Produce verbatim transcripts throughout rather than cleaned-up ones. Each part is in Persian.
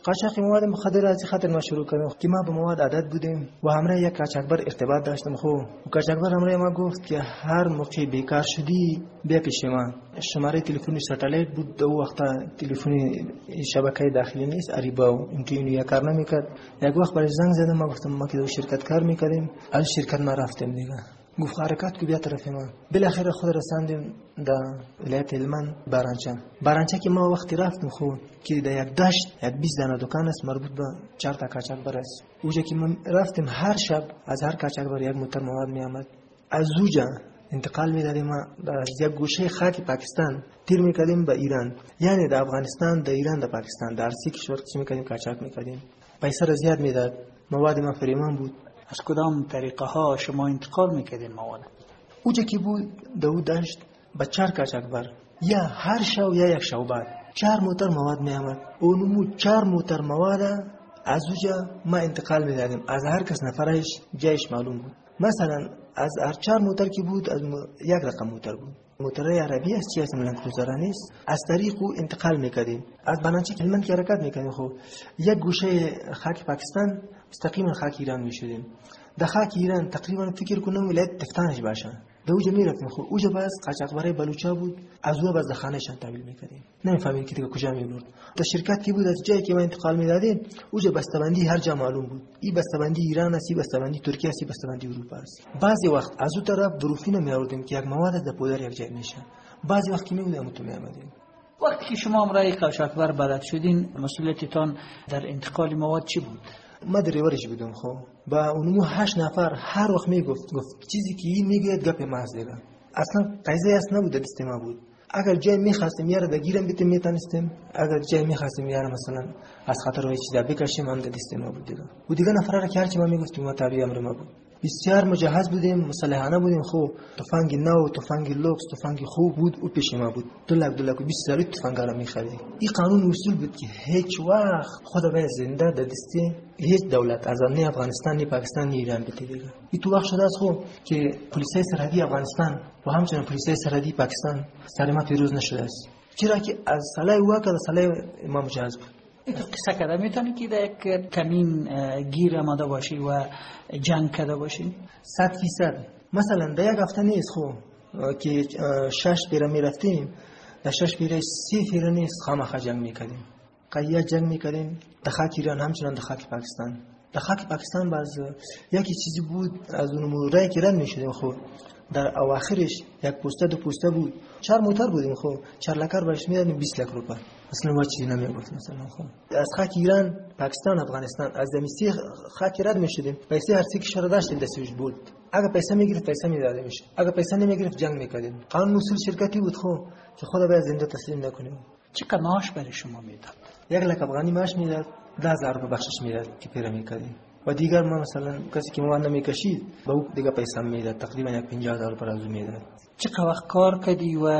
قاچاق مواد مخدر از خاطر ما شروع کردم که ما به مواد عادت بودیم و همراه یک قاچاقبر ارتباط داشتم. خو قاچاقبر همراه ما گفت که هر موقع بیکار شدی بیا پیش ما. شماره تلفنی ساتلایت بود، دو وقتا تلفنی شبکه داخلی نیست، اریبا و اینترنت کار نمیکرد. یک وقت برای زنگ زدم، ما گفتم ما که دو شرکت کار میکردیم، از شرکت ما رفتیم دیگه. گفت حرکت کو بیا طرف ما. بالاخره خود رساندیم در ولایت هلمند بارانچه. بارانچه که ما وقتی رفتیم خو که در یک دشت یک بیست دانه دکان است مربوط به چهار تا قاچاقبر است. اونجا که ما رفتیم هر شب از هر قاچاقبر یک موتر مواد می آمد. از اونجا انتقال میدادیم از یک گوشه خاک پاکستان تیر میکردیم به ایران، یعنی در افغانستان، در ایران، در پاکستان، در سی کشور چی میکردیم قاچاق میکردیم. پیسه را زیاد میداد، مواد ما فریمان بود. از کدام طریقه ها شما انتقال میکردین مواد؟ اوجا که بود دو داشت با چهار قاچاقبر یا هر شو یا یک شو بعد چهار موتر مواد می آمد. اونمو چهار موتر مواد از اوجا ما انتقال میدادیم. از هر کس نفرش جایش معلوم بود. مثلا از هر چهار موتر که بود از یک رقم موتر بود. موترهای عربی است، چی هستم لنکروزرها نیست. از طریق او انتقال میکردیم. از بنانچه که هلمند که حرکت میکردیم خب یک گوشه خاک پاکستان مستقیما خاک ایران میشدیم. در خاک ایران تقریبا فکر کنم ولایت تفتانش باشه. به اوجا میرفتیم خب اوجا باز قاچاقبرای بلوچا بود، از او باز خانهشان تحویل میکردیم. نمیفهمید که دیگه کجا میبرد. تا شرکت کی بود از جایی که ما انتقال میدادیم اوجا بسته‌بندی هر جا معلوم بود. این بسته‌بندی ایران است، این بسته‌بندی ترکیه است، این بسته‌بندی اروپا است. بعضی وقت از اون طرف بروفینو میآوردیم که یک مواد از پودر یک جای میشه. بعضی وقت که میبودیم تو میآمدیم. وقتی که شما امرای قاچاقبر بلد شدین مسئولیتتان در انتقال مواد چی بود؟ ما دریورش بودم خو با اونمو هشت نفر هر وقت میگفت گفت چیزی که این میگه گپ محض دیگه. اصلا قضیه است نبود، دست ما بود. اگر جای میخواستیم یاره بگیرم بیت میتونستیم، اگر جای میخواستیم یاره مثلا از خاطر وای چیزا بکشیم هم دست ما بود دیگه. و دیگه نفرا را که هر چی ما میگفتیم ما تابع امر ما بود. بسیار مجهز بودیم، مسلحانه بودیم. خو تفنگ نو، تفنگ لوکس، تفنگ خوب بود او پیش ما بود. دو لک دو لک و بیست هزار تفنگ را میخرید. این قانون اصول بود که هیچ وقت خدا به زنده در دستی هیچ دولت از نه افغانستان نه پاکستان نه ایران بده دیگه. این تو وقت شده است خو که پلیسای سرحدی افغانستان و همچنین پلیسای سرحدی پاکستان سر ما پیروز نشده است. چرا که از سالای واقع از سالای ما مجهز بود. قصه کرده میتونی که در یک کمین گیر آمده باشی و جنگ کرده باشی؟ صد فیصد. مثلا در یک هفته نیست خو که شش پیره میرفتیم، در شش پیره سی پیره نیست خامخا جنگ میکردیم. قیه جنگ میکردیم در خاک ایران همچنان در خاک پاکستان. در خاک پاکستان باز یکی چیزی بود از اون مورای که رد میشدیم خو در اواخرش یک پوسته دو پوسته بود، چهار موتر بودیم خو چهار لکر برش میدادیم بیست لک روپیه. اصلا ما چیزی نمیگفت. مثلا خو از خاک ایران پاکستان افغانستان از زمینی خاک رد میشدیم، پیسه هر سی کشور داشتیم دستش بود. اگه پیسه میگرفت پیسه میدادیم میشه، اگه پیسه نمیگرفت جنگ میکردیم. قانون اصول شرکتی بود خو که خدا به زنده تسلیم نکنیم. چقدر معاش برای شما میداد؟ یک لک افغانی معاش میداد، ده هزار روپیه بخشش میداد که پیره میکردیم. و دیگر ما مثلا کسی که مواد نمیکشید با او دیگه پیسه میداد، تقریبا یک پنجاه هزار روپیه از او میداد. چقدر وقت کار کردی و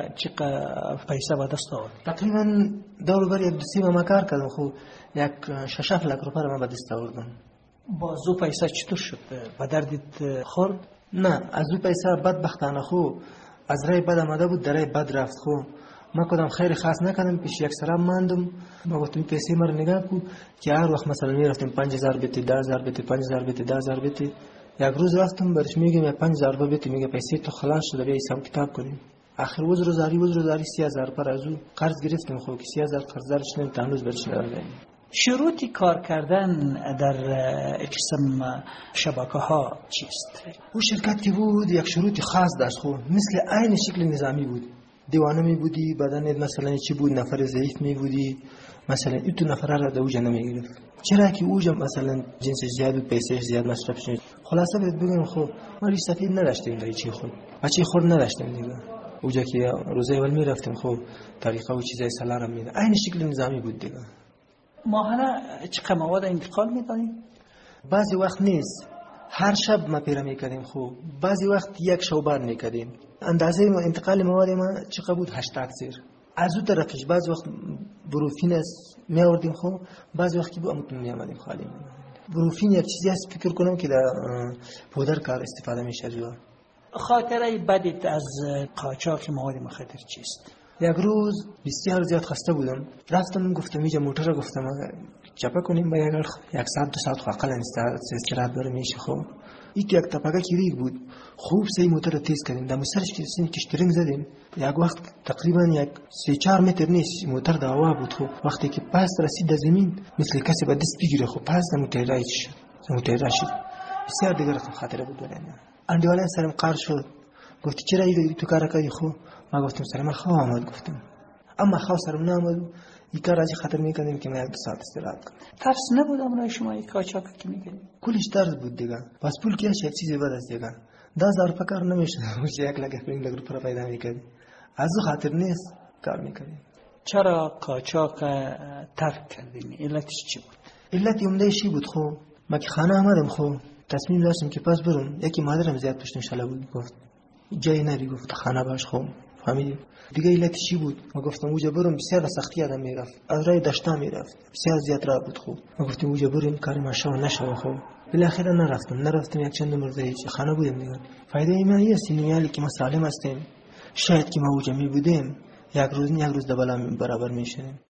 چقدر پیسه به دست آوردی؟ تقریبا دور بر یک دو سی ما کار کردم خو یک شش هفت لک روپیه ما به دست آوردم. با زو پیسه چطور شد؟ به دردت خورد؟ نه، از او پیسه بدبختانه خو از رای بد آمده بود در رای بد رفت. خو ما کدام خیر خاص نکردم، پیش یک سرم ماندم. ما گفتم پیسه ما رو نگاه کو که هر وقت مثلا میرفتم پنج هزار بیت، ده هزار بیت، پنج هزار بیت، ده هزار بیت. یک روز رفتم برش میگم یک پنج هزار بیت، میگه پیسه تو خلاص شده بیا حساب کتاب کنیم. آخر روز روزاری روز روزاری سی هزار پر از او قرض گرفتم. خو که سی هزار قرضدارش نیم تا هنوز برش ندادم. شروطی کار کردن در قسم شبکه ها چیست؟ او شرکت که بود یک شروط خاص داشت خو مثل عین شکل نظامی بود. دیوانه می بودی، بدنت مثلا چی بود، نفر ضعیف می بودی، مثلا این تو نفر را دوجا نمی گرفت. چرا که اوجا مثلا جنس زیاد بود، پیسه زیاد مصرف شد. خلاصه بهت بگم خو ما ریش سفید نداشتیم در چی خود بچه خور نداشتیم دیگه. اوجا که روزه اول می رفتیم خو طریقه و چیزای سلام می داد، عین شکل نظامی بود دیگه. ما حالا چقدر مواد انتقال می دادیم؟ بعضی وقت نیست هر شب ما پیره می کردیم خو، بعضی وقت یک شوبار می کردیم. اندازه ما انتقال مواد ما چقدر بود؟ هشتاد سیر. از اون طرفش بعضی وقت بروفین است می آوردیم خو، بعضی وقت که با امتون می آمدیم خالی. بروفین یک چیزی است فکر کنم که در پودر کار استفاده می شد. خاطره بدت از قاچاق مواد مخدر چیست؟ یک روز بسیار زیاد خسته بودم، رفتم گفتم اینجا موتور رو گفتم چپا کنیم با یک یک ساعت دو ساعت خواهد استراحت برای میشه. خب یک یک تپاکه که ریگ بود، خوب سی موتور رو تیز کردیم، در سرش که سین کشترینگ زدیم، یک وقت تقریبا یک سه چهار متر نیست موتور در هوا بود. خب وقتی که پس رسید در زمین مثل کسی با دست بگیره، خب پس در موتور رایت شد، موتور شد بسیار دیگر رقم خاطره بود برای من. اندیوالای سرم قار شد، گفتی چرا این تو کار کردی؟ خب ما گفتم سرم خواه آمد، گفتم اما خواه سرم نامد، این کار از خاطر میکنیم که من یک دو ساعت استراحت کنم. ترس نبود امروز شما یک قاچاق که میکنید؟ کلش ترس بود دیگه، بس پول کیش یک چیزی بعد از دیگه ده هزار روپیه کار نمیشه، میشه یک لگه پنج لگ روپیه پیدا میکنی، از او خاطر نیست کار میکنیم. چرا قاچاق ترک کردین؟ علتش چی بود؟ علت عمده چی بود؟ خب ما که خانه آمدم، خب تصمیم داشتم که پس برم، یکی مادرم زیاد پشتم شله بود، گفت جای نری، گفت خانه باش. خب فهمیدی دیگه علت چی بود؟ ما گفتم اوجا برم، بسیار سختی آدم میرفت، از راه دشتا میرفت، بسیار زیاد راه بود. خب ما گفتم اوجا بریم کار ما شو نشو. خب بالاخره نرفتم نرفتم یک چند مرده هیچ خانه بودم دیگه. فایده ای من است اینه که ما سالم هستیم، شاید که ما اوجا می بودیم یک روز یک روز دبلا برابر میشیم.